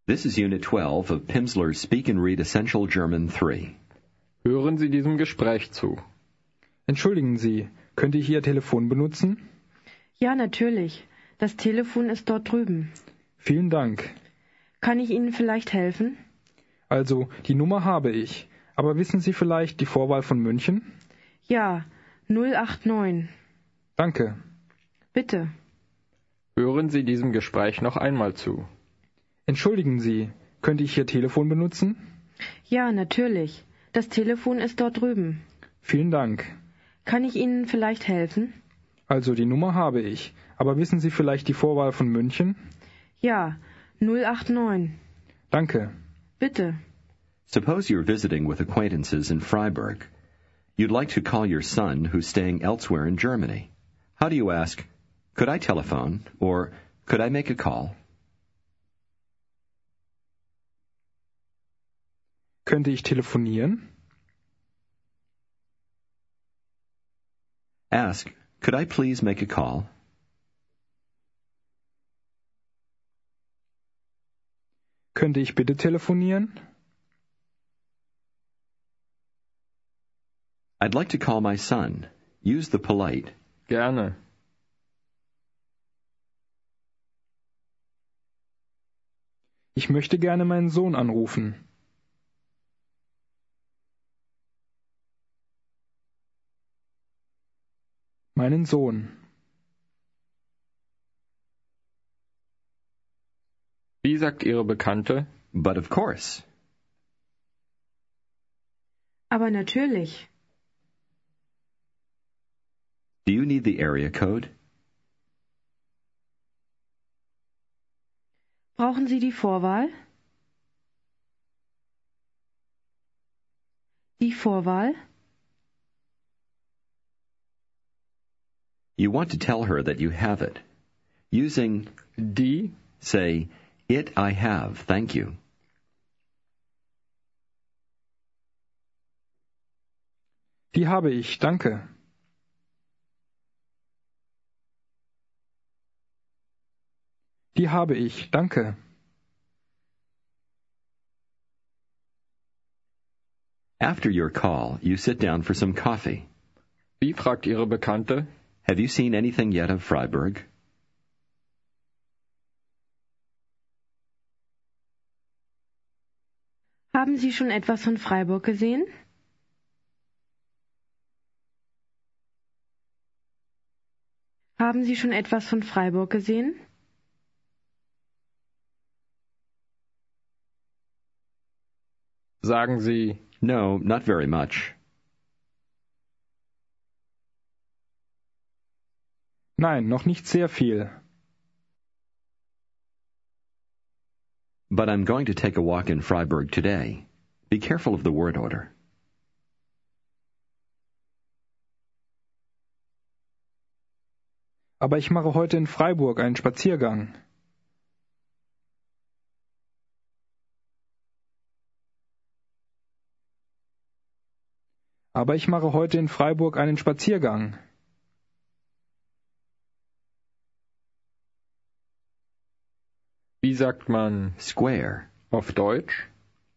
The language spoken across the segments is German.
This is Unit 12 of Pimsleur's Speak and Read Essential German 3. Hören Sie diesem Gespräch zu. Entschuldigen Sie, könnte ich Ihr Telefon benutzen? Ja, natürlich. Das Telefon ist dort drüben. Vielen Dank. Kann ich Ihnen vielleicht helfen? Also, die Nummer habe ich. Aber wissen Sie vielleicht die Vorwahl von München? Ja, 089. Danke. Bitte. Hören Sie diesem Gespräch noch einmal zu. Entschuldigen Sie, könnte ich Ihr Telefon benutzen? Ja, natürlich. Das Telefon ist dort drüben. Vielen Dank. Kann ich Ihnen vielleicht helfen? Also, die Nummer habe ich. Aber wissen Sie vielleicht die Vorwahl von München? Ja, 089. Danke. Bitte. Suppose you're visiting with acquaintances in Freiburg. You'd like to call your son who's staying elsewhere in Germany. How do you ask, could I telephone, or could I make a call? Könnte ich telefonieren? Ask, could I please make a call? Könnte ich bitte telefonieren? I'd like to call my son. Use the polite. Gerne. Ich möchte gerne meinen Sohn anrufen. Meinen Sohn. Wie sagt Ihre Bekannte? But of course. Aber natürlich. Do you need the area code? Brauchen Sie die Vorwahl? Die Vorwahl? You want to tell her that you have it. Using Die? say, it I have, thank you. Die habe ich, danke. Die habe ich, danke. After your call, you sit down for some coffee. Wie fragt Ihre Bekannte? Have you seen anything yet of Freiburg? Haben Sie schon etwas von Freiburg gesehen? Haben Sie schon etwas von Freiburg gesehen? Sagen Sie, No, not very much. Nein, noch nicht sehr viel. But I'm going to take a walk in Freiburg today. Be careful of the word order. Aber ich mache heute in Freiburg einen Spaziergang. Aber ich mache heute in Freiburg einen Spaziergang. wie sagt man Square. auf Deutsch?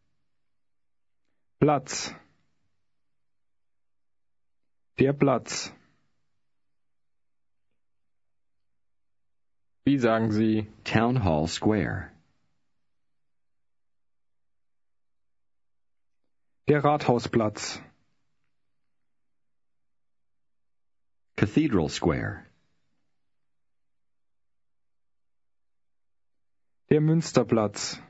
Platz. Der Platz. Wie sagen Sie Town Hall Square. Der Rathausplatz. Cathedral Square. Der Münsterplatz.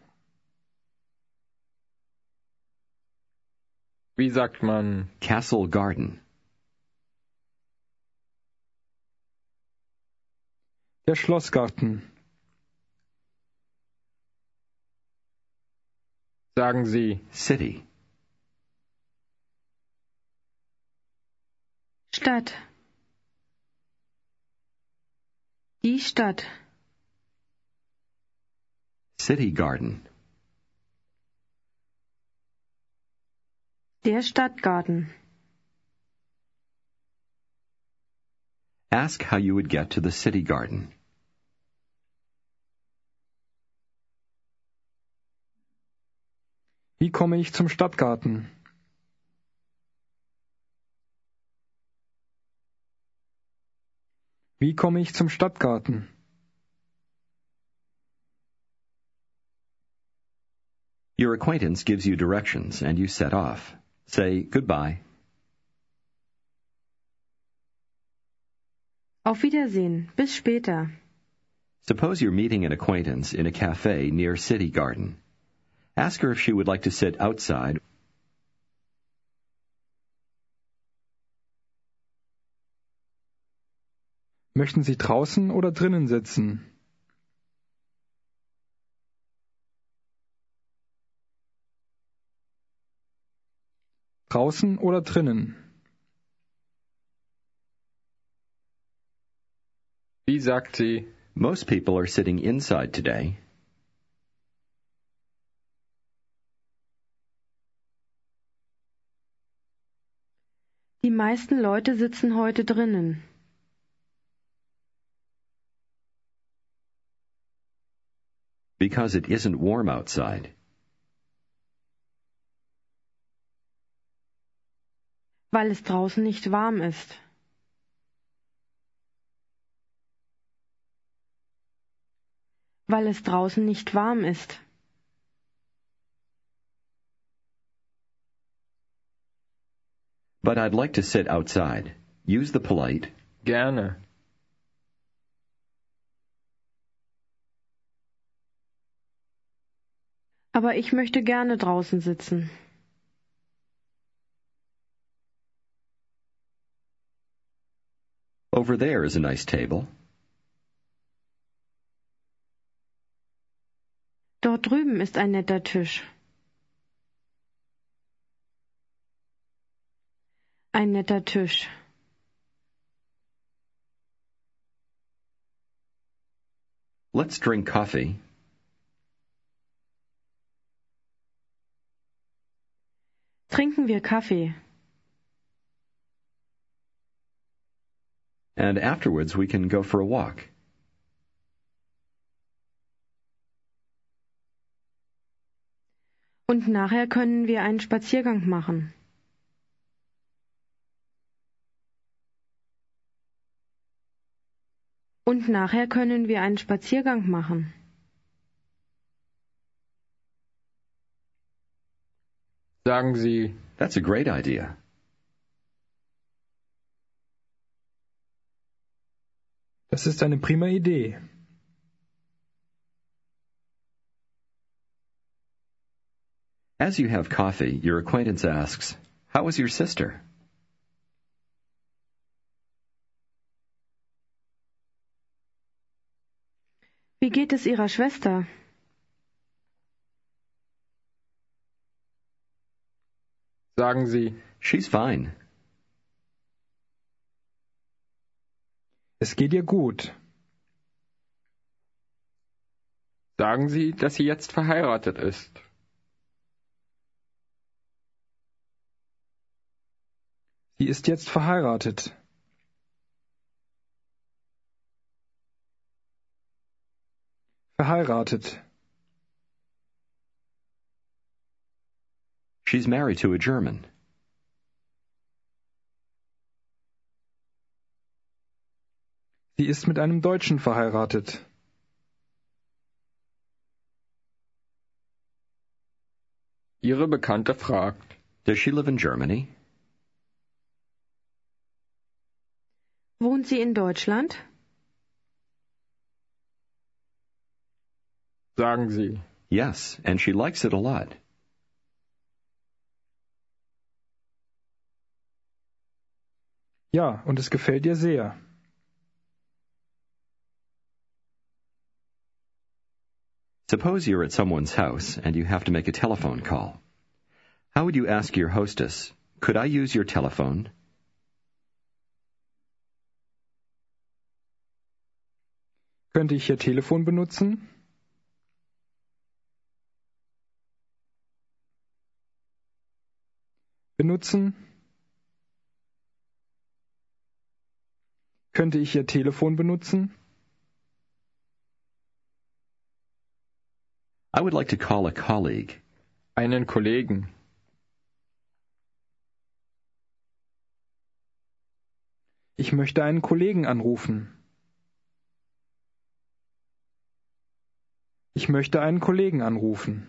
Wie sagt man Castle Garden. Der Schlossgarten. Sagen Sie City. Stadt. Die Stadt. City Garden. Der Stadtgarten. Ask how you would get to the city garden. Wie komme ich zum Stadtgarten? Wie komme ich zum Stadtgarten? Your acquaintance gives you directions and you set off. Say goodbye. Auf Wiedersehen. Bis später. Suppose you're meeting an acquaintance in a cafe near City Garden. Ask her if she would like to sit outside. Möchten Sie draußen oder drinnen sitzen? Draußen oder drinnen? Wie sagt sie? Most people are sitting inside today. Die meisten Leute sitzen heute drinnen. Because it isn't warm outside. Weil es draußen nicht warm ist. Weil es draußen nicht warm ist. But I'd like to sit outside. Use the polite. Gerne. Aber ich möchte gerne draußen sitzen. Over there is a nice table. Dort drüben ist ein netter Tisch. Ein netter Tisch. Let's drink coffee. Trinken wir Kaffee. And afterwards we can go for a walk. Und nachher können wir einen Spaziergang machen. Und nachher können wir einen Spaziergang machen. Sagen Sie, That's a great idea. Das ist eine prima Idee. As you have coffee, your acquaintance asks, "How is your sister?" Wie geht es Ihrer Schwester? sagen Sie, She's fine. Es geht ihr gut. sagen Sie, dass sie jetzt verheiratet ist. Sie ist jetzt verheiratet. Verheiratet. She's married to a German. Sie ist mit einem Deutschen verheiratet. Ihre Bekannte fragt, Does she live in Germany? Wohnt sie in Deutschland? sagen Sie, Yes, and she likes it a lot. Ja, und es gefällt ihr sehr. Suppose you're at someone's house and you have to make a telephone call. How would you ask your hostess, "Could I use your telephone?" Könnte ich Ihr Telefon benutzen? Benutzen? Könnte ich Ihr Telefon benutzen? I would like to call a colleague. Einen Kollegen. Ich möchte einen Kollegen anrufen. Ich möchte einen Kollegen anrufen.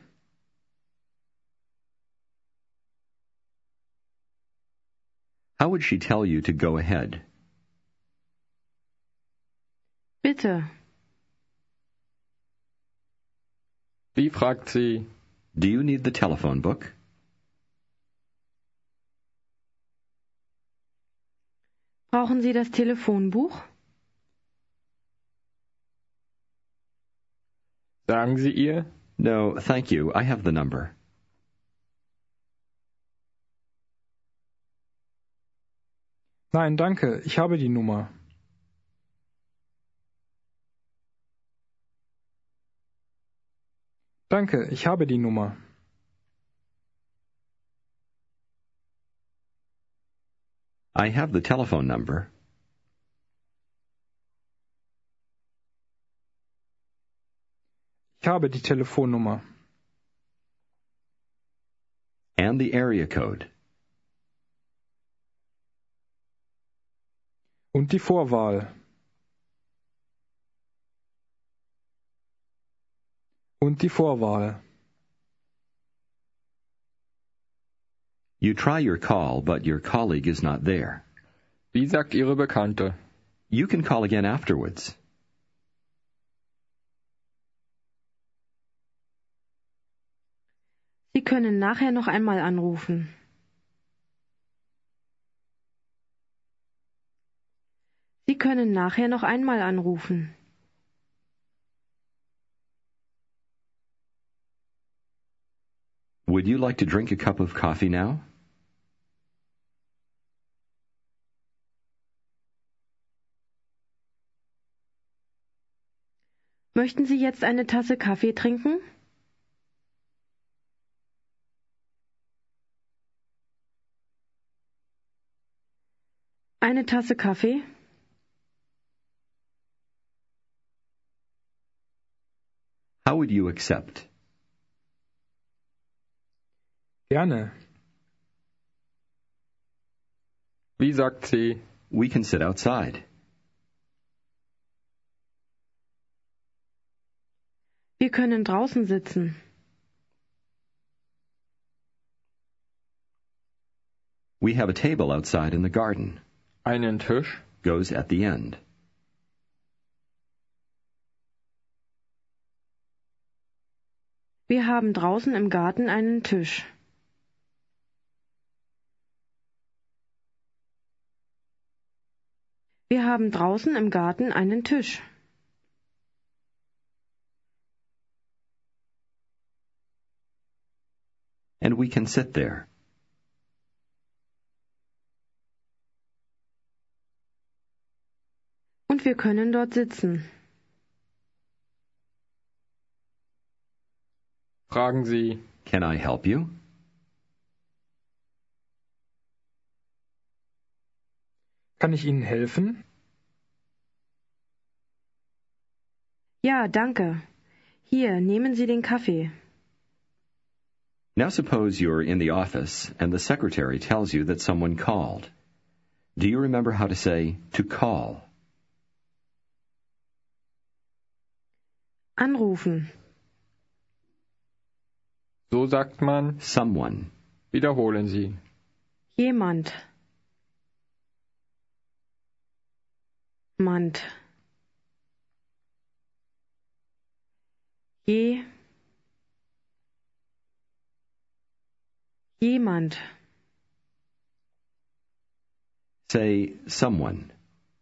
How would she tell you to go ahead? Bitte. Wie fragt sie? Do you need the telephone book? Brauchen Sie das Telefonbuch? Sagen Sie ihr? No, thank you. I have the number. Nein, danke, ich habe die Nummer. Danke, ich habe die Nummer. I have the telephone number. Ich habe die Telefonnummer. And the area code. Und die Vorwahl. Und die Vorwahl. You try your call, but your colleague is not there. Wie sagt Ihre Bekannte? You can call again afterwards. Sie können nachher noch einmal anrufen. Sie können nachher noch einmal anrufen. Would you like to drink a cup of coffee now? Möchten Sie jetzt eine Tasse Kaffee trinken? Eine Tasse Kaffee? How would you accept? Gerne. Wie sagt sie? We can sit outside. Wir können draußen sitzen. We have a table outside in the garden. Einen Tisch? Goes at the end. Wir haben draußen im Garten einen Tisch. Wir haben draußen im Garten einen Tisch. And we can sit there. Und wir können dort sitzen. Fragen Sie. Can I help you? Kann ich Ihnen helfen? Ja, danke. Hier, nehmen Sie den Kaffee. Now suppose you're in the office and the secretary tells you that someone called. Do you remember how to say to call? Anrufen. So sagt man. Someone. Wiederholen Sie. Jemand. Mand. Jemand. Say someone.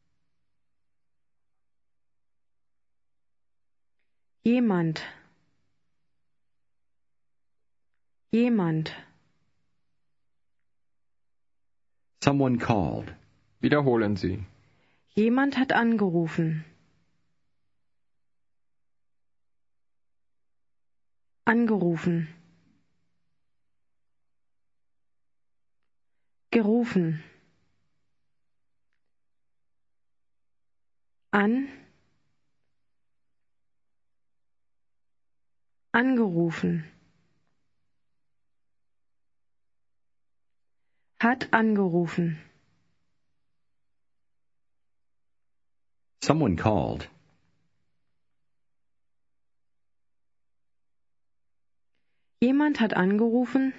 Jemand. Jemand. Someone called. Wiederholen Sie. Jemand hat angerufen. Angerufen. Gerufen. Angerufen. Hat angerufen. Someone called. Jemand hat angerufen.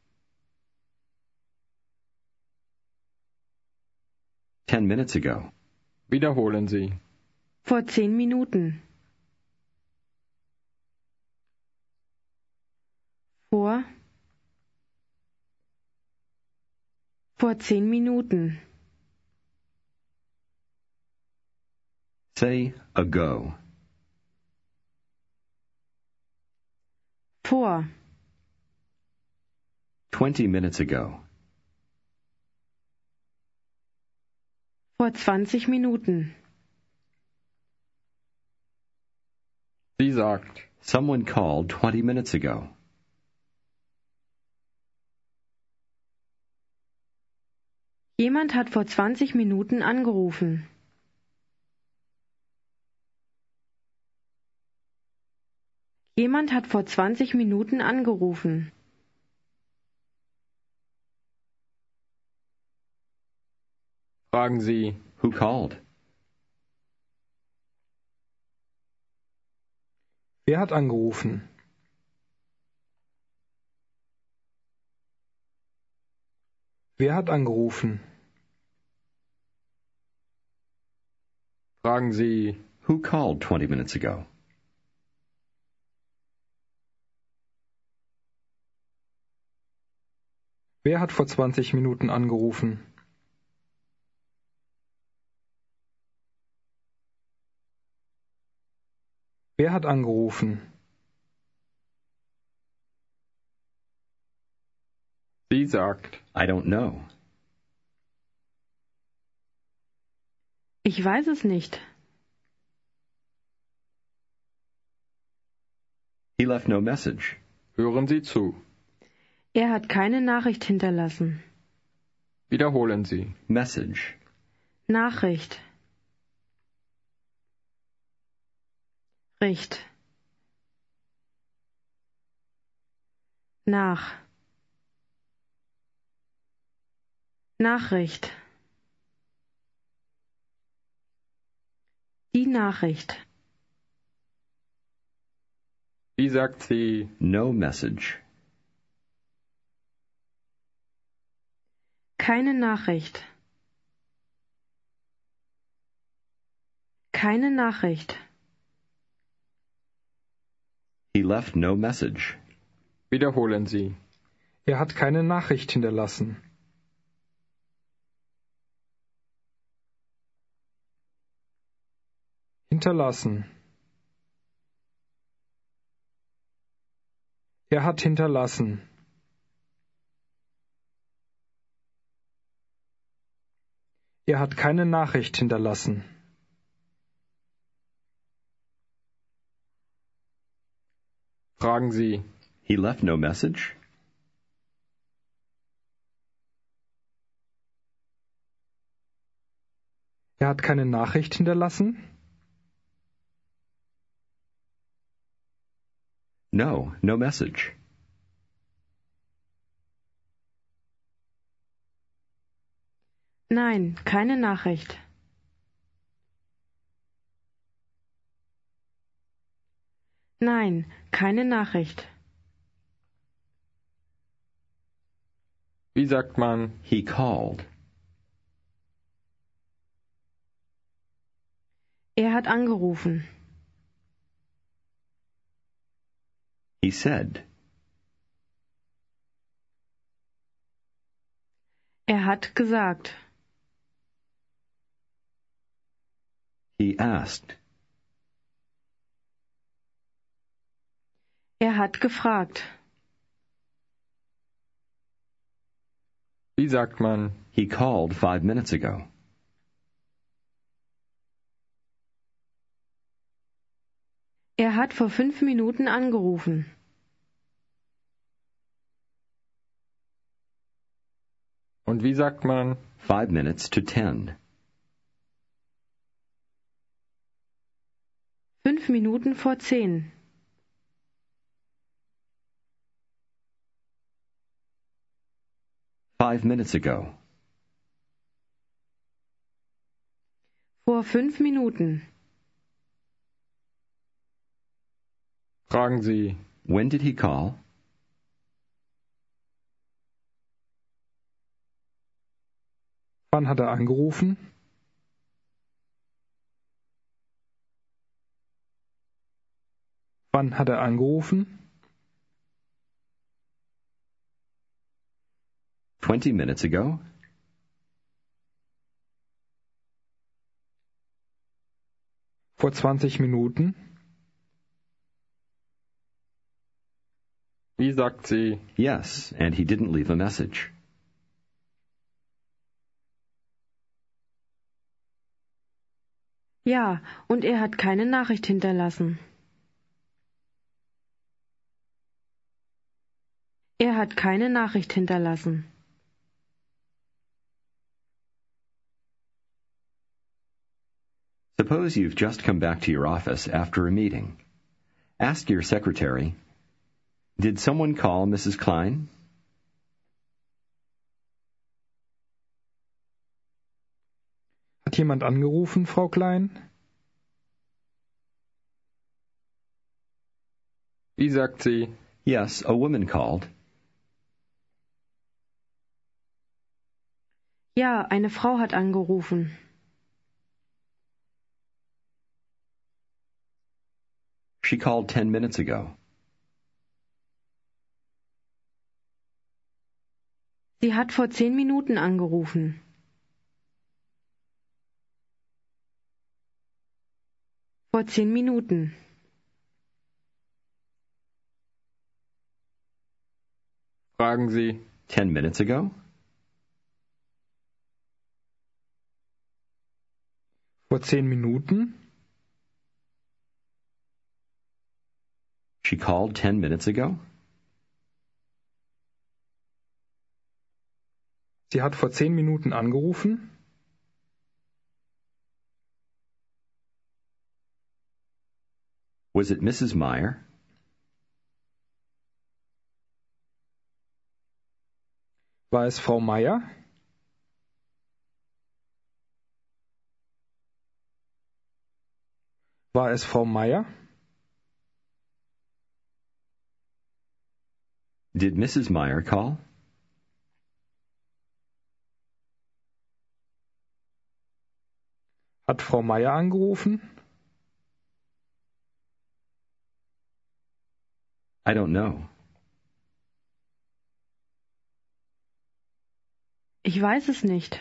10 minutes ago. Wiederholen Sie. Vor 10 Minuten. Vor 10 Minuten. Say ago. Vor 20 minutes ago. vor 20 Minuten. Sie sagt. Someone called 20 minutes ago. Jemand hat vor 20 Minuten angerufen. Jemand hat vor 20 Minuten angerufen. Fragen Sie. Who called? Wer hat angerufen? Wer hat angerufen? Fragen Sie. Who called 20 minutes ago? Wer hat vor 20 Minuten angerufen? Wer hat angerufen? Sie sagt. I don't know. Ich weiß es nicht. He left no message. Hören Sie zu. Er hat keine Nachricht hinterlassen. Wiederholen Sie. Message. Nachricht. Richt. Nach. Nachricht. Die Nachricht. Wie sagt sie? No message. Keine Nachricht. Keine Nachricht. He left no message. Wiederholen Sie. Er hat keine Nachricht hinterlassen. Hinterlassen. Er hat hinterlassen. Er hat keine Nachricht hinterlassen. Fragen Sie. He left no message? Er hat keine Nachricht hinterlassen? No, no message. Nein, keine Nachricht. Nein, keine Nachricht. Wie sagt man? He called. Er hat angerufen. He said. Er hat gesagt. He asked. Er hat gefragt. Wie sagt man? He called 5 minutes ago. Er hat vor 5 Minuten angerufen. Und wie sagt man? 5 minutes to 10. 5 Minuten vor 10. 5 minutes ago. Vor 5 Minuten. Fragen Sie. When did he call? Wann hat er angerufen? Wann hat er angerufen? 20 minutes ago? Vor 20 Minuten? Wie sagt sie? Yes, and he didn't leave a message. Ja, und er hat keine Nachricht hinterlassen. Er hat keine Nachricht hinterlassen. Suppose you've just come back to your office after a meeting. Ask your secretary, did someone call Mrs. Klein? Hat jemand angerufen, Frau Klein? Wie sagt sie? Yes, a woman called. Ja, eine Frau hat angerufen. She called 10 minutes ago. Sie hat vor 10 Minuten angerufen. Vor 10 Minuten. Fragen Sie. 10 minutes ago? Vor 10 Minuten? She called 10 minutes ago? Sie hat vor 10 Minuten angerufen? Was it Mrs. Meyer? War es Frau Meier? War es Frau Meier? Did Mrs. Meyer call? Hat Frau Meier angerufen? I don't know. Ich weiß es nicht.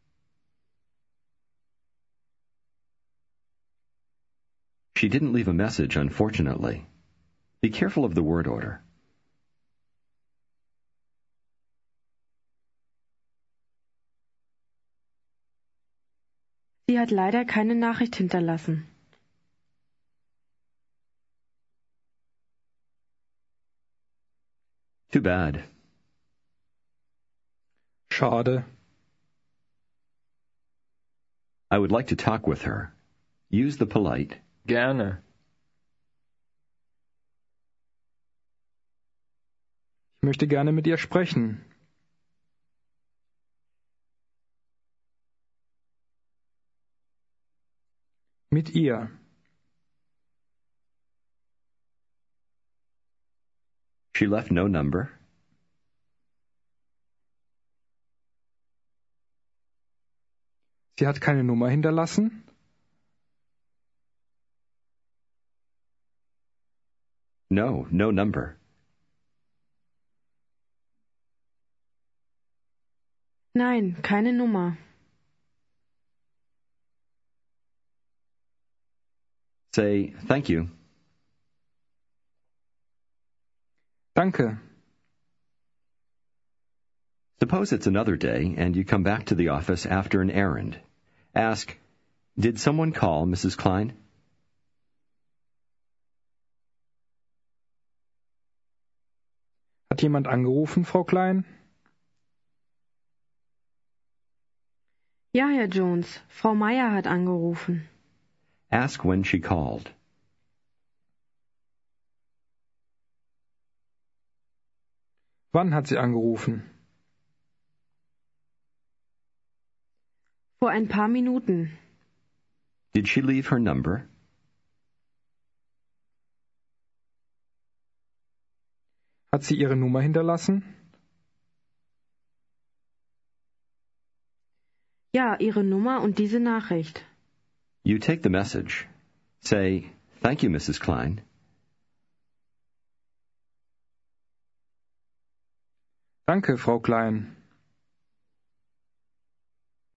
She didn't leave a message, unfortunately. Be careful of the word order. Sie hat leider keine Nachricht hinterlassen. Too bad. Schade. I would like to talk with her. Use the polite. Gerne. Ich möchte gerne mit ihr sprechen. Mit ihr. She left no number. Sie hat keine Nummer hinterlassen? No, no number. Nein, keine Nummer. Say, thank you. Danke. Suppose it's another day and you come back to the office after an errand. Ask, did someone call Mrs. Klein? Hat jemand angerufen, Frau Klein? Ja, Herr Jones, Frau Meier hat angerufen. Ask when she called. Wann hat sie angerufen? Vor ein paar Minuten. Did she leave her number? Hat sie ihre Nummer hinterlassen? Ja, Ihre Nummer und diese Nachricht. You take the message. Say, "Thank you, Mrs. Klein." Danke, Frau Klein.